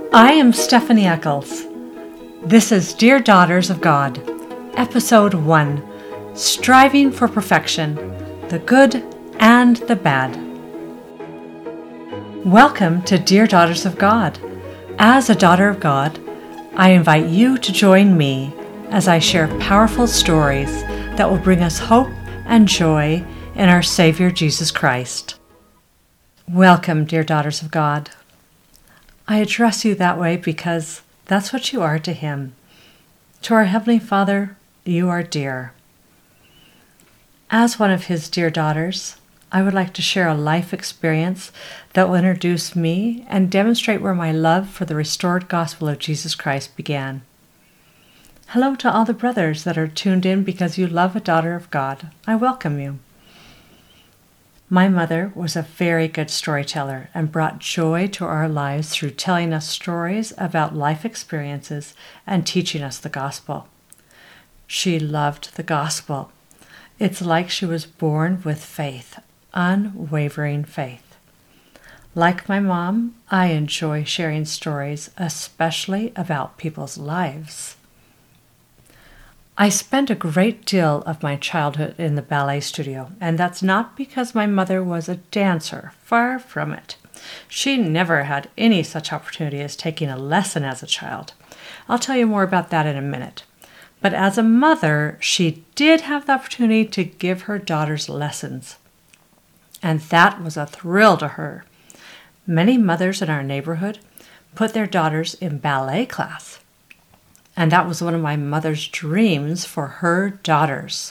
I am Stephanie Eccles. This is Dear Daughters of God, Episode 1, Striving for Perfection, the Good and the Bad. Welcome to Dear Daughters of God. As a daughter of God, I invite you to join me as I share powerful stories that will bring us hope and joy in our Savior Jesus Christ. Welcome, dear daughters of God. I address you that way because that's what you are to Him. To our Heavenly Father, you are dear. As one of His dear daughters, I would like to share a life experience that will introduce me and demonstrate where my love for the restored gospel of Jesus Christ began. Hello to all the brothers that are tuned in because you love a daughter of God. I welcome you. My mother was a very good storyteller and brought joy to our lives through telling us stories about life experiences and teaching us the gospel. She loved the gospel. It's like she was born with faith, unwavering faith. Like my mom, I enjoy sharing stories, especially about people's lives. I spent a great deal of my childhood in the ballet studio, and that's not because my mother was a dancer. Far from it. She never had any such opportunity as taking a lesson as a child. I'll tell you more about that in a minute. But as a mother, she did have the opportunity to give her daughters lessons. And that was a thrill to her. Many mothers in our neighborhood put their daughters in ballet class. And that was one of my mother's dreams for her daughters.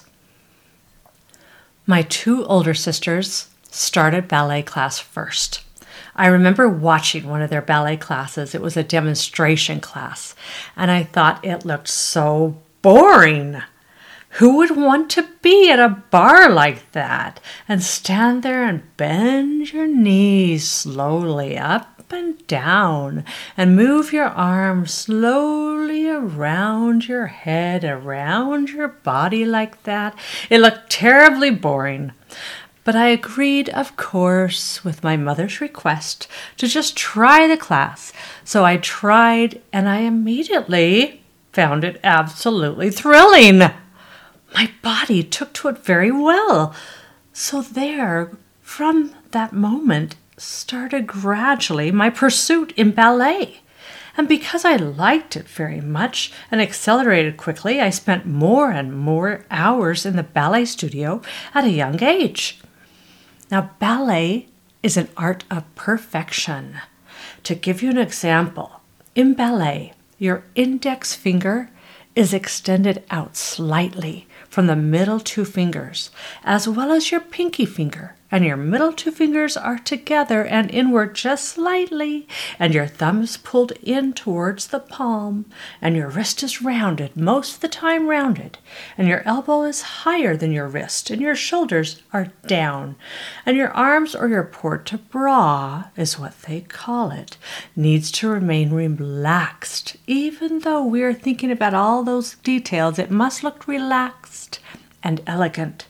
My two older sisters started ballet class first. I remember watching one of their ballet classes. It was a demonstration class, and I thought it looked so boring. Who would want to be at a bar like that and stand there and bend your knees slowly up and down and move your arms slowly around your head, around your body like that? It looked terribly boring. But I agreed, of course, with my mother's request to just try the class. So I tried, and I immediately found it absolutely thrilling. My body took to it very well. So there, from that moment, started gradually my pursuit in ballet. And because I liked it very much and accelerated quickly, I spent more and more hours in the ballet studio at a young age. Now, ballet is an art of perfection. To give you an example, in ballet, your index finger is extended out slightly from the middle two fingers, as well as your pinky finger, and your middle two fingers are together and inward just slightly, and your thumb is pulled in towards the palm, and your wrist is rounded, most of the time rounded, and your elbow is higher than your wrist, and your shoulders are down, and your arms or your port-de-bras, is what they call it, needs to remain relaxed. Even though we are thinking about all those details, it must look relaxed and elegant.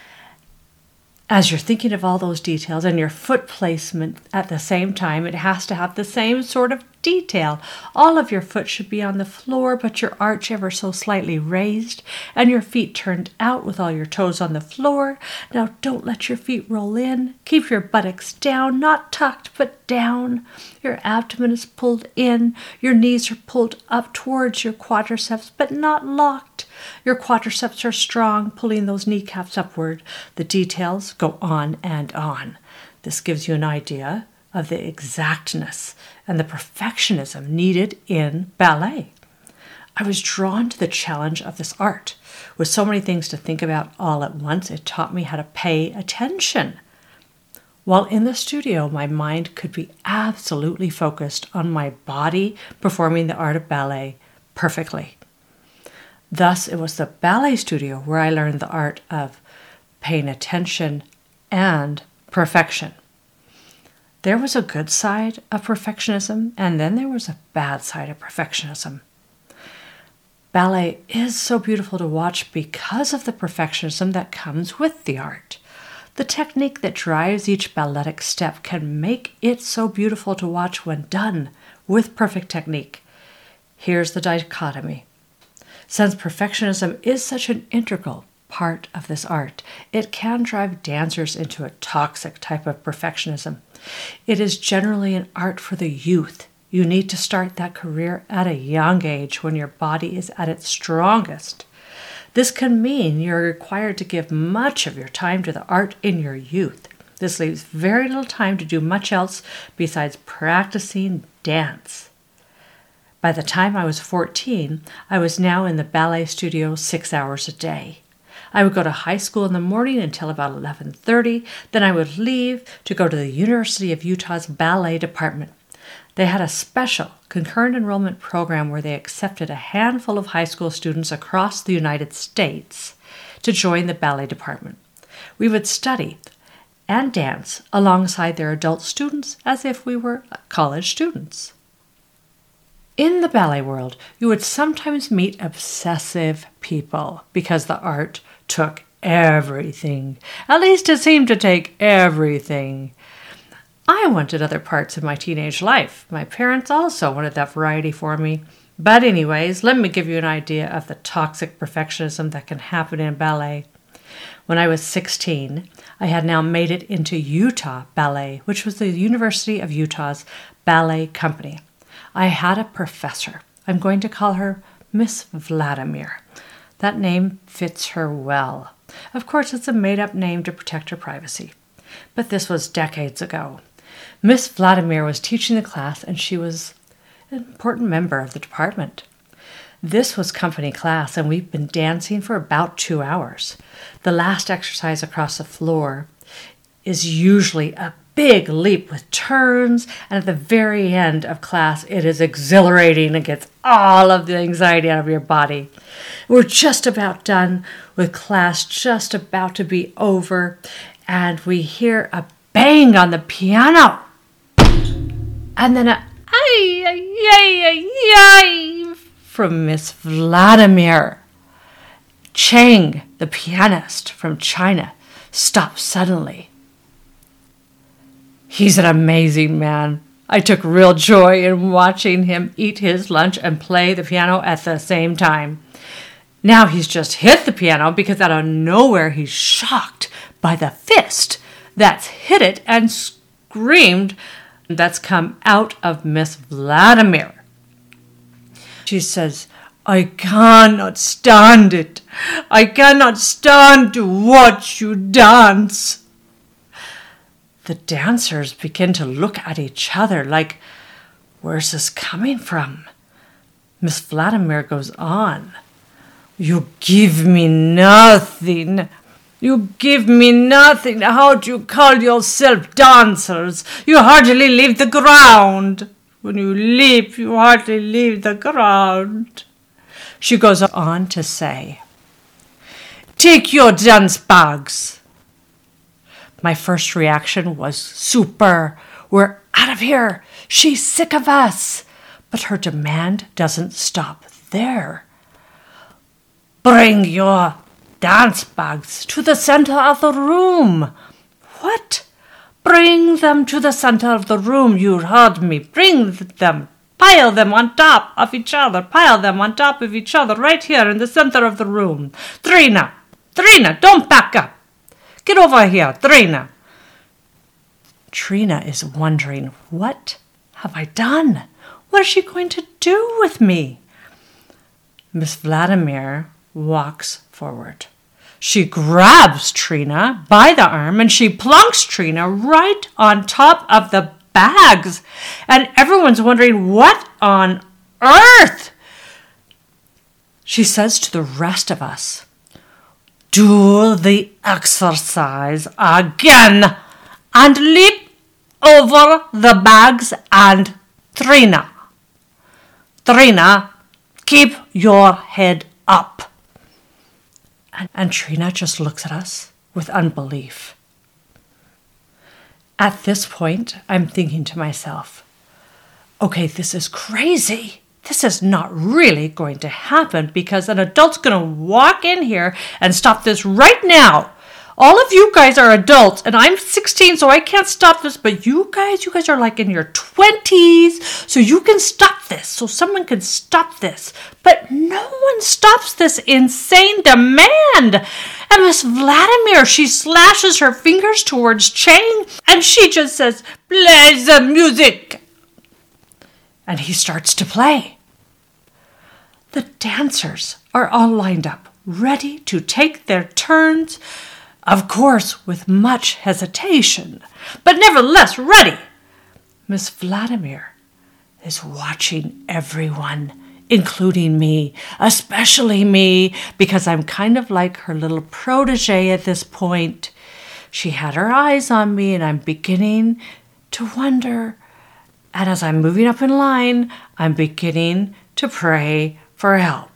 As you're thinking of all those details and your foot placement at the same time, it has to have the same sort of detail. All of your foot should be on the floor, but your arch ever so slightly raised, and your feet turned out with all your toes on the floor. Now don't let your feet roll in. Keep your buttocks down, not tucked, but down. Your abdomen is pulled in. Your knees are pulled up towards your quadriceps, but not locked. Your quadriceps are strong, pulling those kneecaps upward. The details go on and on. This gives you an idea of the exactness and the perfectionism needed in ballet. I was drawn to the challenge of this art. With so many things to think about all at once, it taught me how to pay attention. While in the studio, my mind could be absolutely focused on my body performing the art of ballet perfectly. Thus, it was the ballet studio where I learned the art of paying attention and perfection. There was a good side of perfectionism, and then there was a bad side of perfectionism. Ballet is so beautiful to watch because of the perfectionism that comes with the art. The technique that drives each balletic step can make it so beautiful to watch when done with perfect technique. Here's the dichotomy. Since perfectionism is such an integral part of this art, it can drive dancers into a toxic type of perfectionism. It is generally an art for the youth. You need to start that career at a young age when your body is at its strongest. This can mean you're required to give much of your time to the art in your youth. This leaves very little time to do much else besides practicing dance. By the time I was 14, I was now in the ballet studio 6 hours a day. I would go to high school in the morning until about 11:30. Then I would leave to go to the University of Utah's ballet department. They had a special concurrent enrollment program where they accepted a handful of high school students across the United States to join the ballet department. We would study and dance alongside their adult students as if we were college students. In the ballet world, you would sometimes meet obsessive people because the art took everything. At least it seemed to take everything. I wanted other parts of my teenage life. My parents also wanted that variety for me. But anyways, let me give you an idea of the toxic perfectionism that can happen in ballet. When I was 16, I had now made it into Utah Ballet, which was the University of Utah's ballet company. I had a professor. I'm going to call her Miss Vladimir. That name fits her well. Of course, it's a made-up name to protect her privacy. But this was decades ago. Miss Vladimir was teaching the class, and she was an important member of the department. This was company class, and we've been dancing for about 2 hours. The last exercise across the floor is usually a big leap with turns, and at the very end of class, it is exhilarating and gets all of the anxiety out of your body. We're just about done with class, just about to be over, and we hear a bang on the piano, and then a ay, ay, ay, ay, ay from Miss Vladimir. Cheng, the pianist from China, stopped suddenly. He's an amazing man. I took real joy in watching him eat his lunch and play the piano at the same time. Now he's just hit the piano because out of nowhere he's shocked by the fist that's hit it and screamed that's come out of Miss Vladimir. She says, "I cannot stand it. I cannot stand to watch you dance." The dancers begin to look at each other like, where's this coming from? Miss Vladimir goes on, "You give me nothing. You give me nothing. How do you call yourself dancers? You hardly leave the ground. When you leap, you hardly leave the ground." She goes on to say, "Take your dance bags." My first reaction was super. We're out of here. She's sick of us. But her demand doesn't stop there. "Bring your dance bags to the center of the room." What? Bring them to the center of the room. You heard me. Bring them. Pile them on top of each other. Pile them on top of each other right here in the center of the room. Trina, don't back up. Get over here, Trina. Trina is wondering, what have I done? What is she going to do with me? Miss Vladimir walks forward. She grabs Trina by the arm and she plunks Trina right on top of the bags. And everyone's wondering, what on earth? She says to the rest of us, "Do the exercise again and leap over the bags and Trina. Trina, keep your head up." And Trina just looks at us with unbelief. At this point, I'm thinking to myself, okay, this is crazy. This is not really going to happen because an adult's going to walk in here and stop this right now. All of you guys are adults, and I'm 16, so I can't stop this. But you guys are like in your 20s, so you can stop this. So someone can stop this. But no one stops this insane demand. And Miss Vladimir, she slashes her fingers towards Chang, and she just says, "Play the music." And he starts to play. The dancers are all lined up, ready to take their turns, of course with much hesitation, but nevertheless ready. Miss Vladimir is watching everyone, including me, especially me, because I'm kind of like her little protege at this point. She had her eyes on me, and I'm beginning to wonder. And as I'm moving up in line, I'm beginning to pray for help.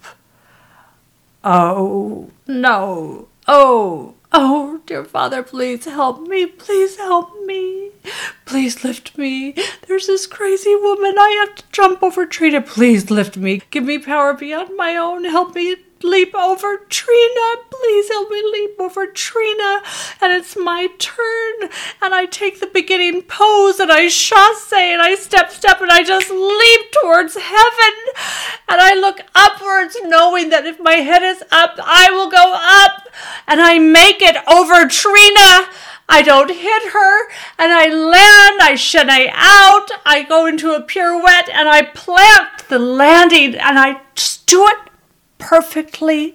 Oh, no. Oh, dear Father, please help me. Please help me. Please lift me. There's this crazy woman. I have to jump over Trina. Please lift me. Give me power beyond my own. Help me leap over Trina. Please help me leap over Trina. And it's my turn. And I take the beginning pose and I chasse and I step and I just leap towards heaven. And I look upwards knowing that if my head is up, I will go up. And I make it over Trina. I don't hit her, and I land, I shenanigans out, I go into a pirouette, and I plant the landing, and I just do it perfectly.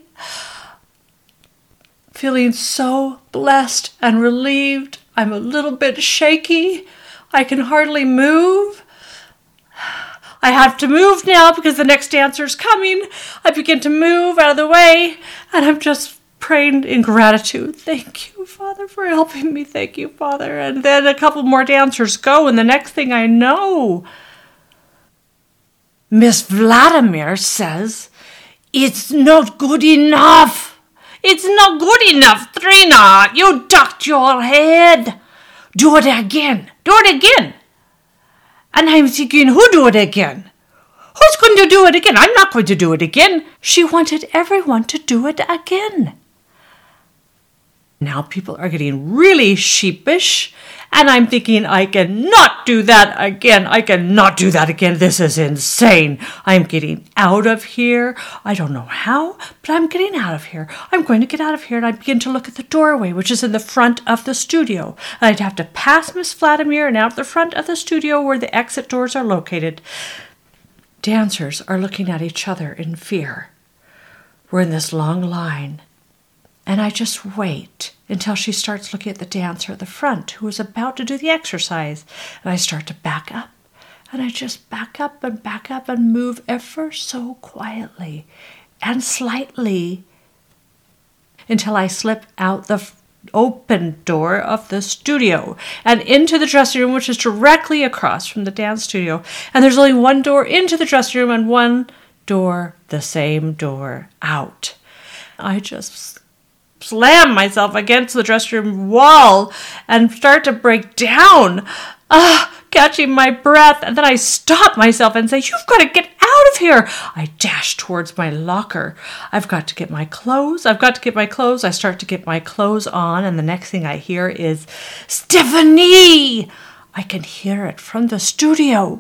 Feeling so blessed and relieved. I'm a little bit shaky. I can hardly move. I have to move now because the next dancer's coming. I begin to move out of the way, and I'm just praying in gratitude. Thank you, Father, for helping me. Thank you, Father. And then a couple more dancers go, and the next thing I know, Miss Vladimir says, "It's not good enough. It's not good enough, Trina. You ducked your head. Do it again. Do it again." And I'm thinking, who do it again? Who's going to do it again? I'm not going to do it again. She wanted everyone to do it again. Now people are getting really sheepish, and I'm thinking, I cannot do that again. I cannot do that again. This is insane. I'm getting out of here. I don't know how, but I'm getting out of here. I'm going to get out of here, and I begin to look at the doorway, which is in the front of the studio. And I'd have to pass Miss Vladimir and out the front of the studio where the exit doors are located. Dancers are looking at each other in fear. We're in this long line. And I just wait until she starts looking at the dancer at the front who is about to do the exercise. And I start to back up. And I just back up and move ever so quietly and slightly until I slip out the open door of the studio and into the dressing room, which is directly across from the dance studio. And there's only one door into the dressing room and one door, the same door, out. I just slam myself against the dressing room wall and start to break down, catching my breath. And then I stop myself and say, "You've got to get out of here." I dash towards my locker. I've got to get my clothes. I start to get my clothes on, and the next thing I hear is, "Stephanie!" I can hear it from the studio.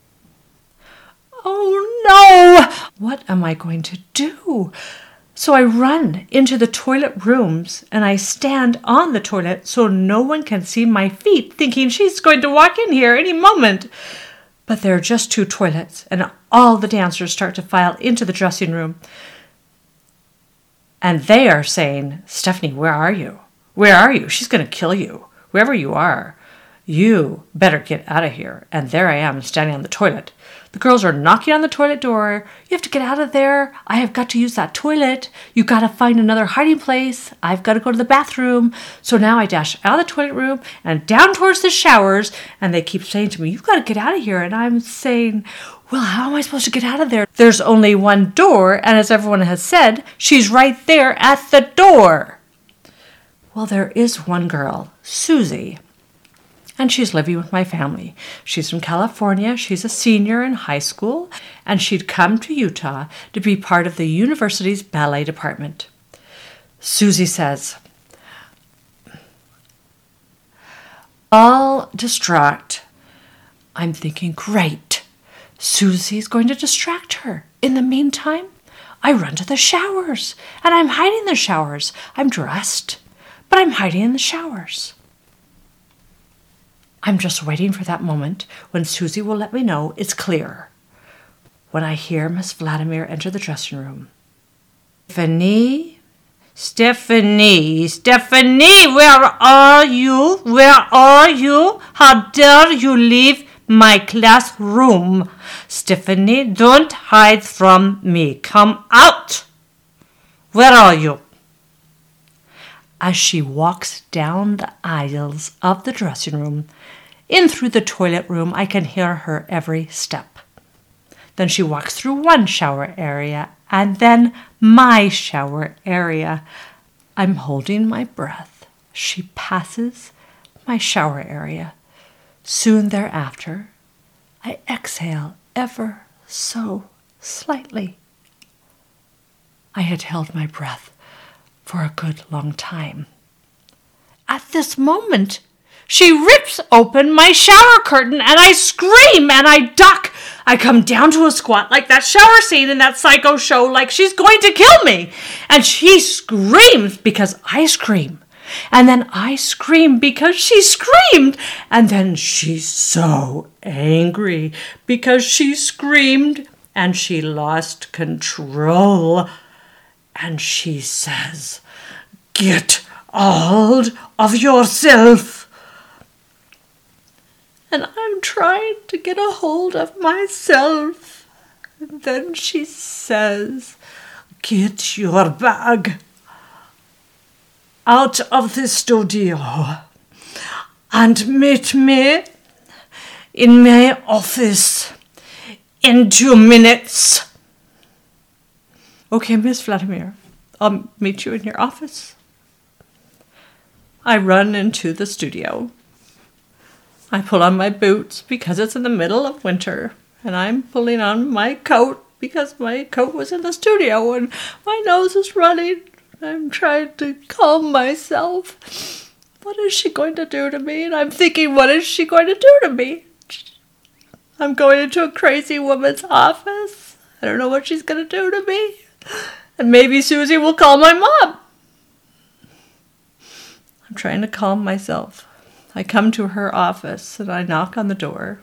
Oh no! What am I going to do? So I run into the toilet rooms and I stand on the toilet so no one can see my feet, thinking she's going to walk in here any moment. But there are just two toilets and all the dancers start to file into the dressing room. And they are saying, "Stephanie, where are you? Where are you? She's going to kill you. Wherever you are, you better get out of here." And there I am standing on the toilet. The girls are knocking on the toilet door. "You have to get out of there. I have got to use that toilet. You got to find another hiding place. I've got to go to the bathroom." So now I dash out of the toilet room and down towards the showers. And they keep saying to me, "You've got to get out of here." And I'm saying, well, how am I supposed to get out of there? There's only one door. And as everyone has said, she's right there at the door. Well, there is one girl, Susie. And she's living with my family. She's from California. She's a senior in high school, and she'd come to Utah to be part of the university's ballet department. Susie says, All distract. I'm thinking, great, Susie's going to distract her. In the meantime, I run to the showers, and I'm hiding in the showers. I'm dressed, but I'm hiding in the showers. I'm just waiting for that moment when Susie will let me know it's clear. When I hear Miss Vladimir enter the dressing room. Stephanie, where are you? Where are you? How dare you leave my classroom? Stephanie, don't hide from me. Come out. Where are you? As she walks down the aisles of the dressing room, in through the toilet room, I can hear her every step. Then she walks through one shower area and then my shower area. I'm holding my breath. She passes my shower area. Soon thereafter, I exhale ever so slightly. I had held my breath for a good long time. At this moment, she rips open my shower curtain and I scream and I duck. I come down to a squat like that shower scene in that Psycho show, like she's going to kill me. And she screams because I scream. And then I scream because she screamed. And then she's so angry because she screamed and she lost control. And she says, "Get hold of yourself." And I'm trying to get a hold of myself. And then she says, "Get your bag out of the studio and meet me in my office in 2 minutes." Okay, Miss Vladimir, I'll meet you in your office. I run into the studio. I pull on my boots because it's in the middle of winter, and I'm pulling on my coat because my coat was in the studio and my nose is running. I'm trying to calm myself. What is she going to do to me? And I'm thinking, what is she going to do to me? I'm going into a crazy woman's office. I don't know what she's going to do to me. And maybe Susie will call my mom. I'm trying to calm myself. I come to her office and I knock on the door.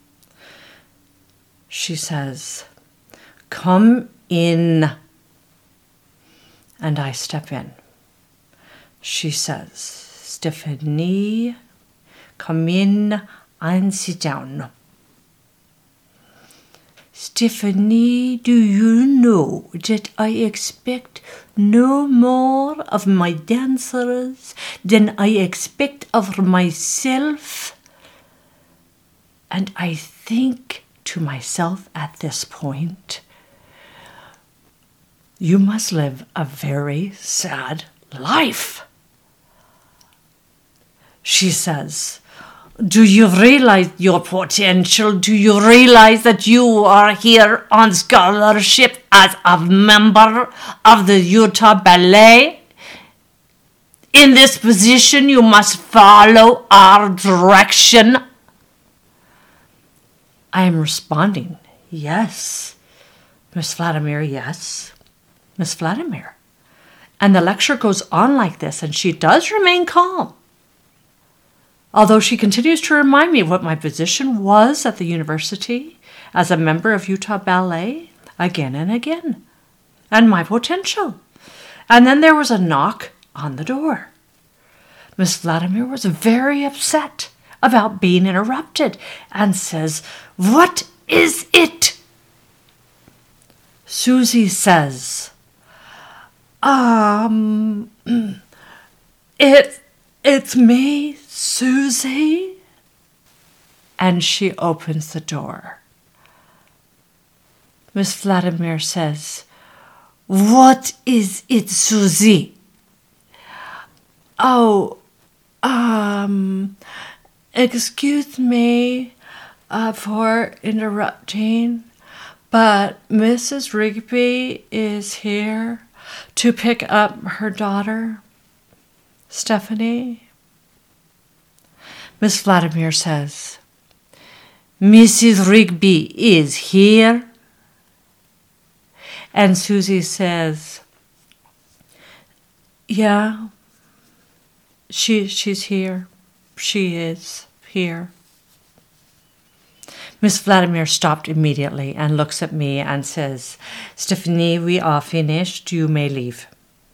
She says, "Come in." And I step in. She says, "Stephanie, come in and sit down." "Stephanie, do you know that I expect no more of my dancers than I expect of myself?" And I think to myself at this point, you must live a very sad life. She says, "Do you realize your potential? Do you realize that you are here on scholarship as a member of the Utah Ballet? In this position, you must follow our direction." I am responding, "Yes, Miss Vladimir, yes, Miss Vladimir." And the lecture goes on like this, and she does remain calm, although she continues to remind me of what my position was at the university as a member of Utah Ballet again and again, and my potential. And then there was a knock on the door. Miss Vladimir was very upset about being interrupted and says, "What is it?" Susie says, It's me, Susie." And she opens the door. Miss Vladimir says, "What is it, Susie?" "Oh, excuse me for interrupting, but Mrs. Rigby is here to pick up her daughter, Stephanie." Miss Vladimir says, "Mrs. Rigby is here?" And Susie says, "Yeah, she's here. She is here." Miss Vladimir stopped immediately and looks at me and says, "Stephanie, we are finished. You may leave."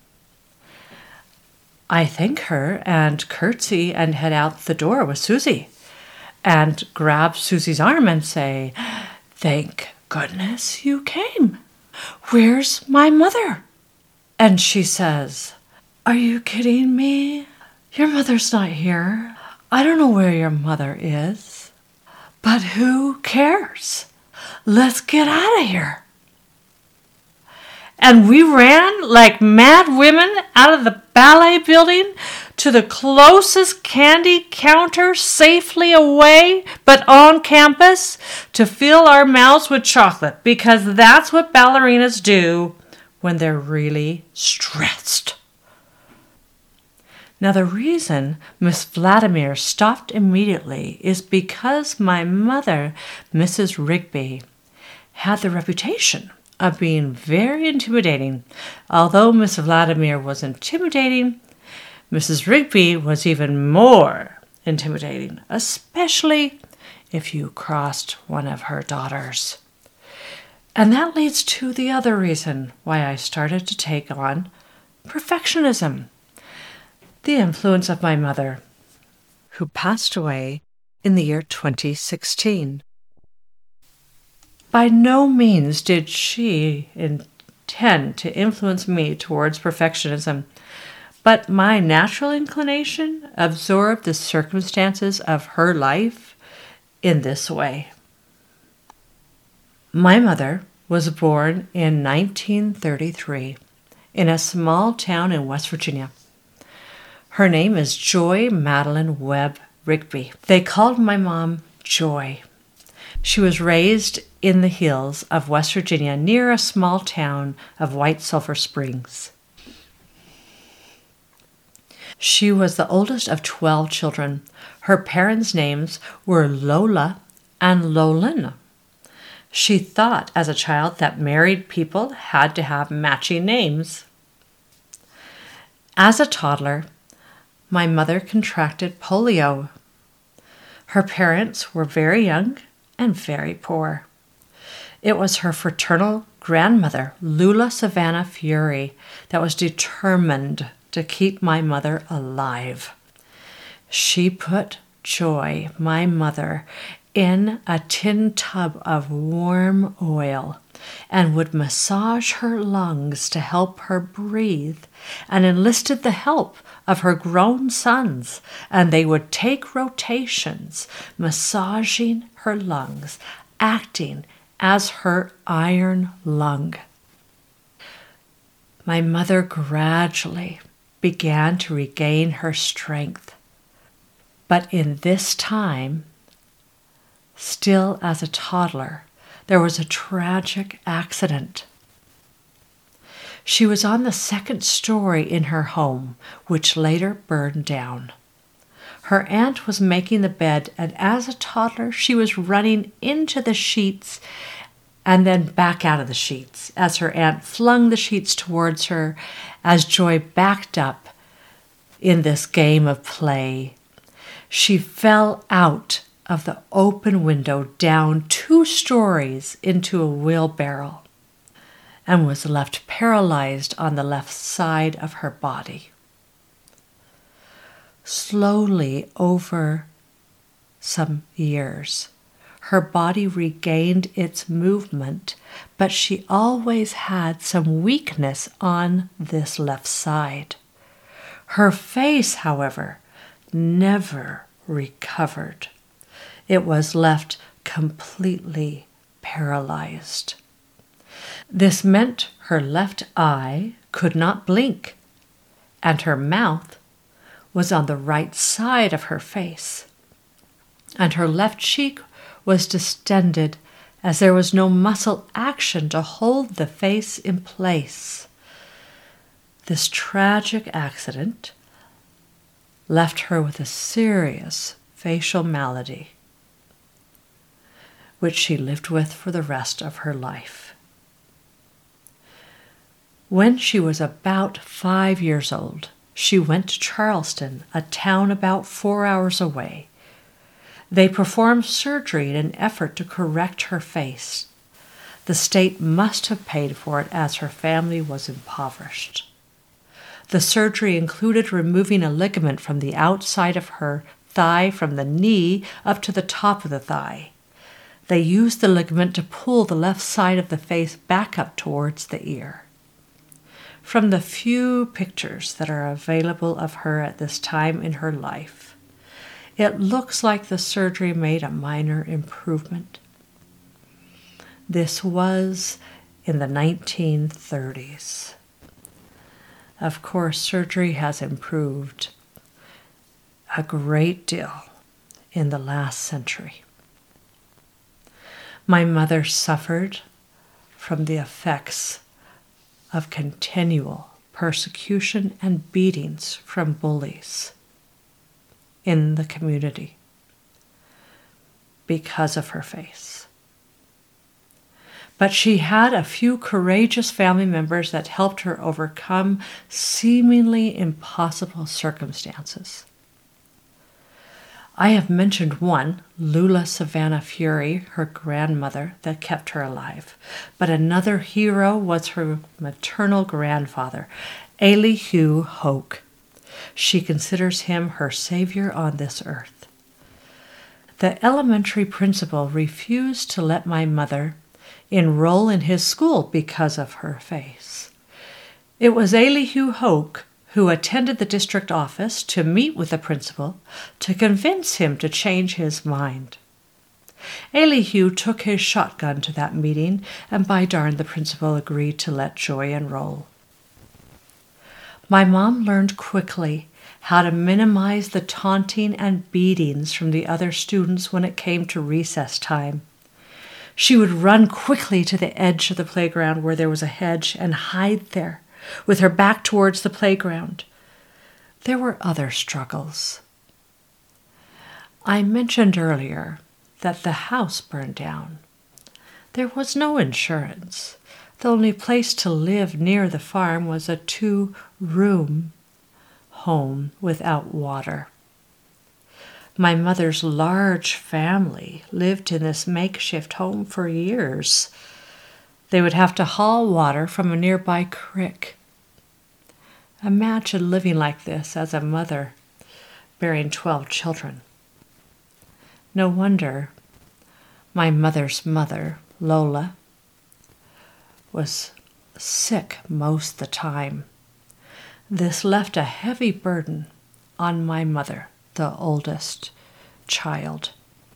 I thank her and curtsy and head out the door with Susie and grab Susie's arm and say, "Thank goodness you came. Where's my mother?" And she says, "Are you kidding me? Your mother's not here. I don't know where your mother is. But who cares? Let's get out of here." And we ran like mad women out of the ballet building to the closest candy counter safely away but on campus to fill our mouths with chocolate, because that's what ballerinas do when they're really stressed. Now, the reason Miss Vladimir stopped immediately is because my mother, Mrs. Rigby, had the reputation of being very intimidating. Although Miss Vladimir was intimidating, Mrs. Rigby was even more intimidating, especially if you crossed one of her daughters. And that leads to the other reason why I started to take on perfectionism. The influence of my mother, who passed away in the year 2016. By no means did she intend to influence me towards perfectionism, but my natural inclination absorbed the circumstances of her life in this way. My mother was born in 1933 in a small town in West Virginia. Her name is Joy Madeline Webb Rigby. They called my mom Joy. She was raised in the hills of West Virginia near a small town of White Sulphur Springs. She was the oldest of 12 children. Her parents' names were Lola and Lolin. She thought as a child that married people had to have matching names. As a toddler, my mother contracted polio. Her parents were very young and very poor. It was her fraternal grandmother, Lula Savannah Fury, that was determined to keep my mother alive. She put Joy, my mother, in a tin tub of warm oil and would massage her lungs to help her breathe, and enlisted the help of her grown sons, and they would take rotations, massaging her lungs, acting as her iron lung. My mother gradually began to regain her strength, but in this time, still as a toddler, there was a tragic accident. She was on the second story in her home, which later burned down. Her aunt was making the bed, and as a toddler, she was running into the sheets and then back out of the sheets as her aunt flung the sheets towards her as Joy backed up in this game of play. She fell out of the open window down 2 stories into a wheelbarrow and was left paralyzed on the left side of her body. Slowly, over some years, her body regained its movement, but she always had some weakness on this left side. Her face, however, never recovered. It was left completely paralyzed. This meant her left eye could not blink, and her mouth was on the right side of her face, and her left cheek was distended as there was no muscle action to hold the face in place. This tragic accident left her with a serious facial malady, which she lived with for the rest of her life. When she was about 5 years old, she went to Charleston, a town about 4 hours away. They performed surgery in an effort to correct her face. The state must have paid for it as her family was impoverished. The surgery included removing a ligament from the outside of her thigh from the knee up to the top of the thigh. They used the ligament to pull the left side of the face back up towards the ear. From the few pictures that are available of her at this time in her life, it looks like the surgery made a minor improvement. This was in the 1930s. Of course, surgery has improved a great deal in the last century. My mother suffered from the effects of continual persecution and beatings from bullies in the community because of her face. But she had a few courageous family members that helped her overcome seemingly impossible circumstances. I have mentioned one, Lula Savannah Fury, her grandmother, that kept her alive. But another hero was her maternal grandfather, Elihu Hoke. She considers him her savior on this earth. The elementary principal refused to let my mother enroll in his school because of her face. It was Elihu Hoke who attended the district office to meet with the principal to convince him to change his mind. Elihu took his shotgun to that meeting, and by darn, the principal agreed to let Joy enroll. My mom learned quickly how to minimize the taunting and beatings from the other students when it came to recess time. She would run quickly to the edge of the playground where there was a hedge and hide there, with her back towards the playground. There were other struggles. I mentioned earlier that the house burned down. There was no insurance. The only place to live near the farm was a 2-room home without water. My mother's large family lived in this makeshift home for years. They would have to haul water from a nearby creek. Imagine living like this as a mother bearing 12 children. No wonder my mother's mother, Lola, was sick most of the time. This left a heavy burden on my mother, the oldest child.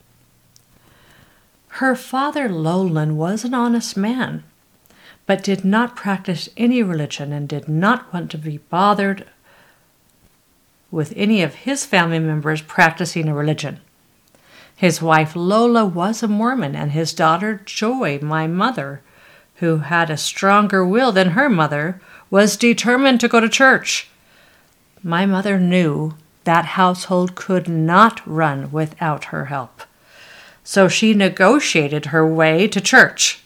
Her father, Lolan, was an honest man, but did not practice any religion and did not want to be bothered with any of his family members practicing a religion. His wife, Lola, was a Mormon, and his daughter, Joy, my mother, who had a stronger will than her mother, was determined to go to church. My mother knew that household could not run without her help. So she negotiated her way to church.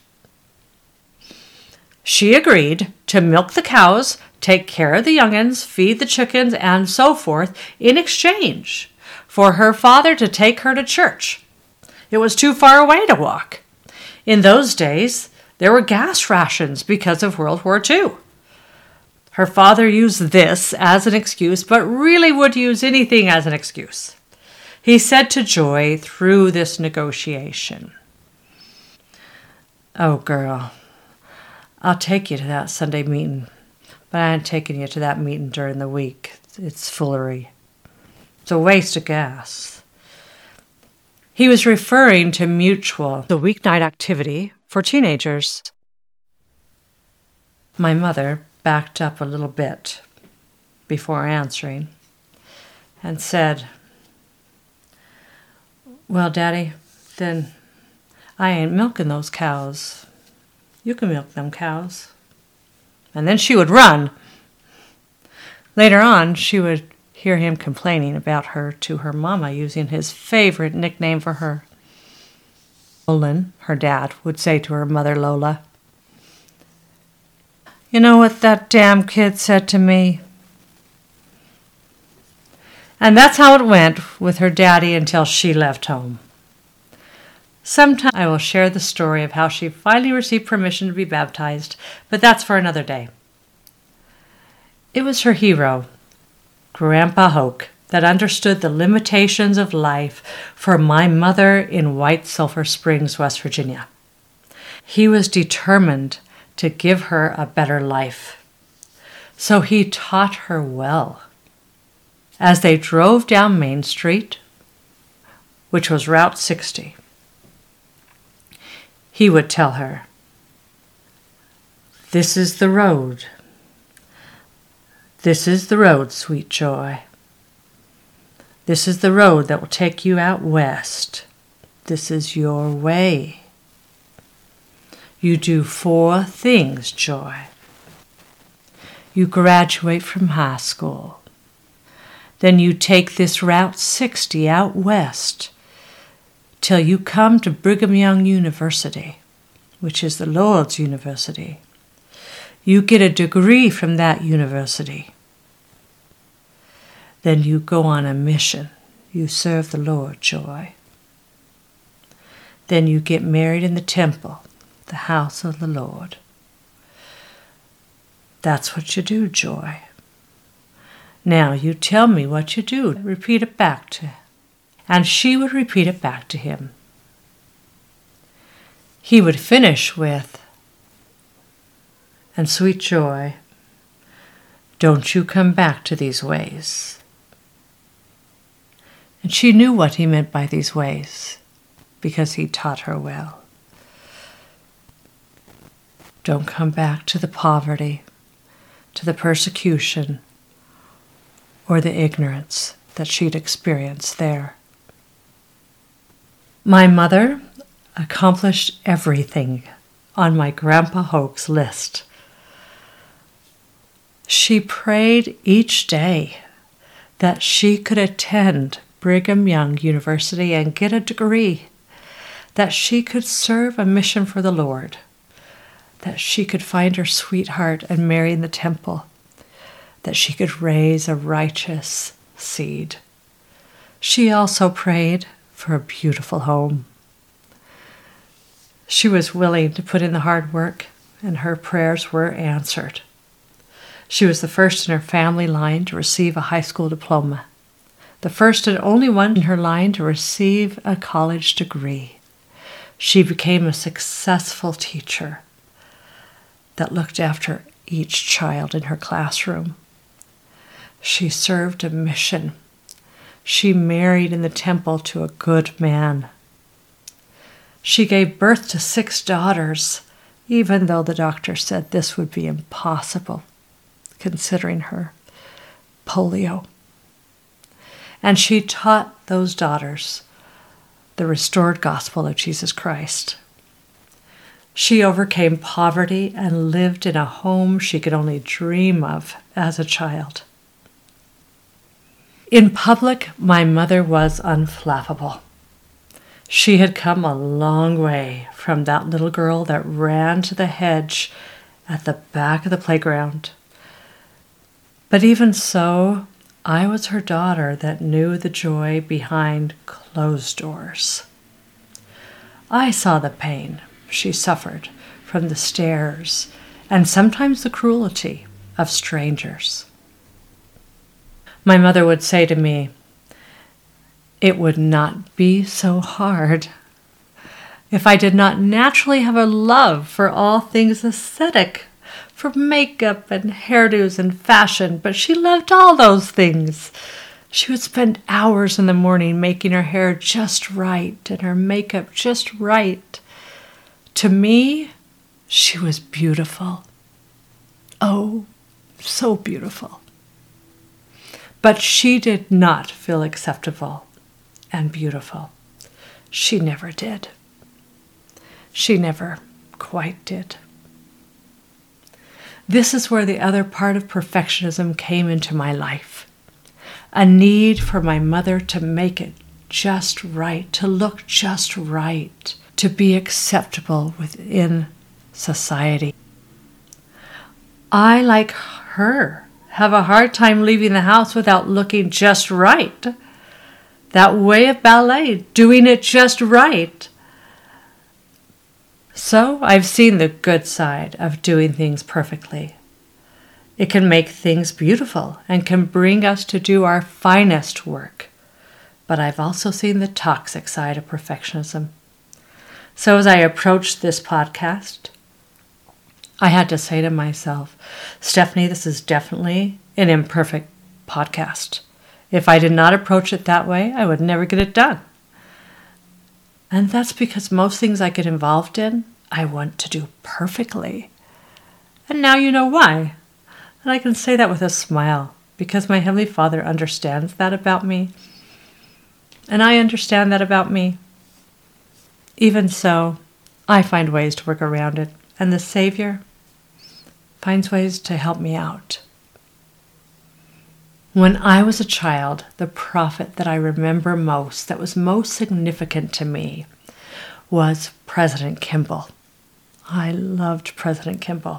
She agreed to milk the cows, take care of the young'uns, feed the chickens, and so forth in exchange for her father to take her to church. It was too far away to walk. In those days, there were gas rations because of World War II. Her father used this as an excuse, but really would use anything as an excuse. He said to Joy through this negotiation, "Oh, girl, I'll take you to that Sunday meeting, but I ain't taking you to that meeting during the week. It's foolery. It's a waste of gas." He was referring to Mutual, the weeknight activity for teenagers. My mother backed up a little bit before answering and said, "Well, Daddy, then I ain't milking those cows. You can milk them cows." And then she would run. Later on, she would hear him complaining about her to her mama using his favorite nickname for her. Olin, her dad, would say to her mother Lola, "You know what that damn kid said to me?" And that's how it went with her daddy until she left home. Sometime I will share the story of how she finally received permission to be baptized, but that's for another day. It was her hero, Grandpa Hoke, that understood the limitations of life for my mother in White Sulphur Springs, West Virginia. He was determined to give her a better life, so he taught her well. As they drove down Main Street, which was Route 60, he would tell her, "This is the road. This is the road, sweet joy. This is the road that will take you out west. This is your way. You do 4 things, Joy. You graduate from high school. Then you take this Route 60 out west till you come to Brigham Young University, which is the Lord's University. You get a degree from that university. Then you go on a mission. You serve the Lord, Joy. Then you get married in the temple, the house of the Lord. That's what you do, Joy. Now you tell me what you do. Repeat it back to him." And she would repeat it back to him. He would finish with, "And sweet Joy, don't you come back to these ways." And she knew what he meant by these ways, because he taught her well. Don't come back to the poverty, to the persecution, or the ignorance that she'd experienced there. My mother accomplished everything on my Grandpa Hoke's list. She prayed each day that she could attend Brigham Young University and get a degree, that she could serve a mission for the Lord, that she could find her sweetheart and marry in the temple, that she could raise a righteous seed. She also prayed for a beautiful home. She was willing to put in the hard work, and her prayers were answered. She was the first in her family line to receive a high school diploma, the first and only one in her line to receive a college degree. She became a successful teacher that looked after each child in her classroom. She served a mission. She married in the temple to a good man. She gave birth to 6 daughters, even though the doctor said this would be impossible, considering her polio. And she taught those daughters the restored gospel of Jesus Christ. She overcame poverty and lived in a home she could only dream of as a child. In public, my mother was unflappable. She had come a long way from that little girl that ran to the hedge at the back of the playground. But even so, I was her daughter that knew the joy behind closed doors. I saw the pain she suffered from the stares and sometimes the cruelty of strangers. My mother would say to me, "It would not be so hard if I did not naturally have a love for all things aesthetic, for makeup and hairdos and fashion, but she loved all those things. She would spend hours in the morning making her hair just right and her makeup just right. To me, she was beautiful. Oh, so beautiful. But she did not feel acceptable and beautiful. She never did. She never quite did. This is where the other part of perfectionism came into my life. a need for my mother to make it just right, to look just right, to be acceptable within society. I, like her, have a hard time leaving the house without looking just right. That way of ballet, doing it just right. So I've seen the good side of doing things perfectly. It can make things beautiful and can bring us to do our finest work. But I've also seen the toxic side of perfectionism. So as I approached this podcast, I had to say to myself, Stephanie, this is definitely an imperfect podcast. If I did not approach it that way, I would never get it done. And that's because most things I get involved in, I want to do perfectly. And now you know why. And I can say that with a smile, because my Heavenly Father understands that about me. And I understand that about me. Even so, I find ways to work around it. And the Savior finds ways to help me out. When I was a child, the prophet that I remember most, that was most significant to me, was President Kimball. I loved President Kimball.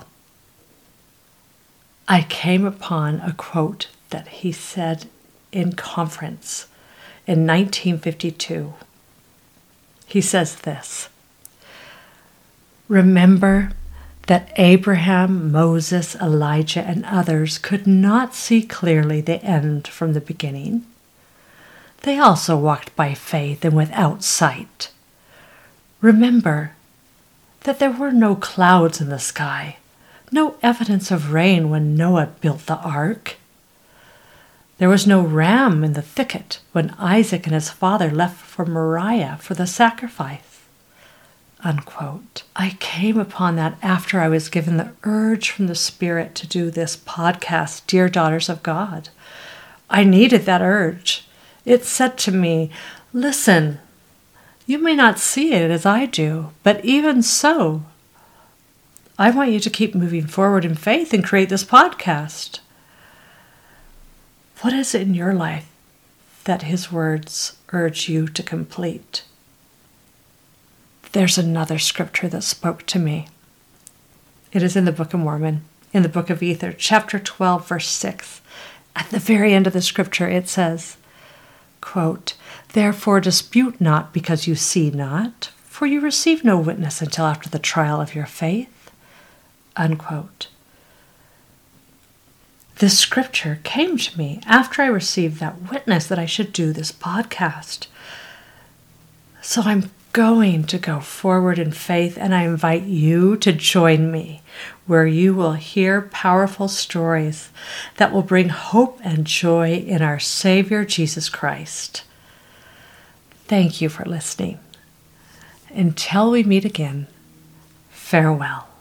I came upon a quote that he said in conference in 1952. He says this: "Remember that Abraham, Moses, Elijah, and others could not see clearly the end from the beginning. They also walked by faith and without sight. Remember that there were no clouds in the sky, no evidence of rain when Noah built the ark. There was no ram in the thicket when Isaac and his father left for Moriah for the sacrifice." Unquote. I came upon that after I was given the urge from the Spirit to do this podcast, Dear Daughters of God. I needed that urge. It said to me, listen, you may not see it as I do, but even so, I want you to keep moving forward in faith and create this podcast. What is it in your life that His words urge you to complete? There's another scripture that spoke to me. It is in the Book of Mormon, in the Book of Ether, chapter 12, verse 6. At the very end of the scripture, it says, quote, "Therefore dispute not because you see not, for you receive no witness until after the trial of your faith." Unquote. This scripture came to me after I received that witness that I should do this podcast. So I'm going to go forward in faith, and I invite you to join me, where you will hear powerful stories that will bring hope and joy in our Savior Jesus Christ. Thank you for listening. Until we meet again, farewell.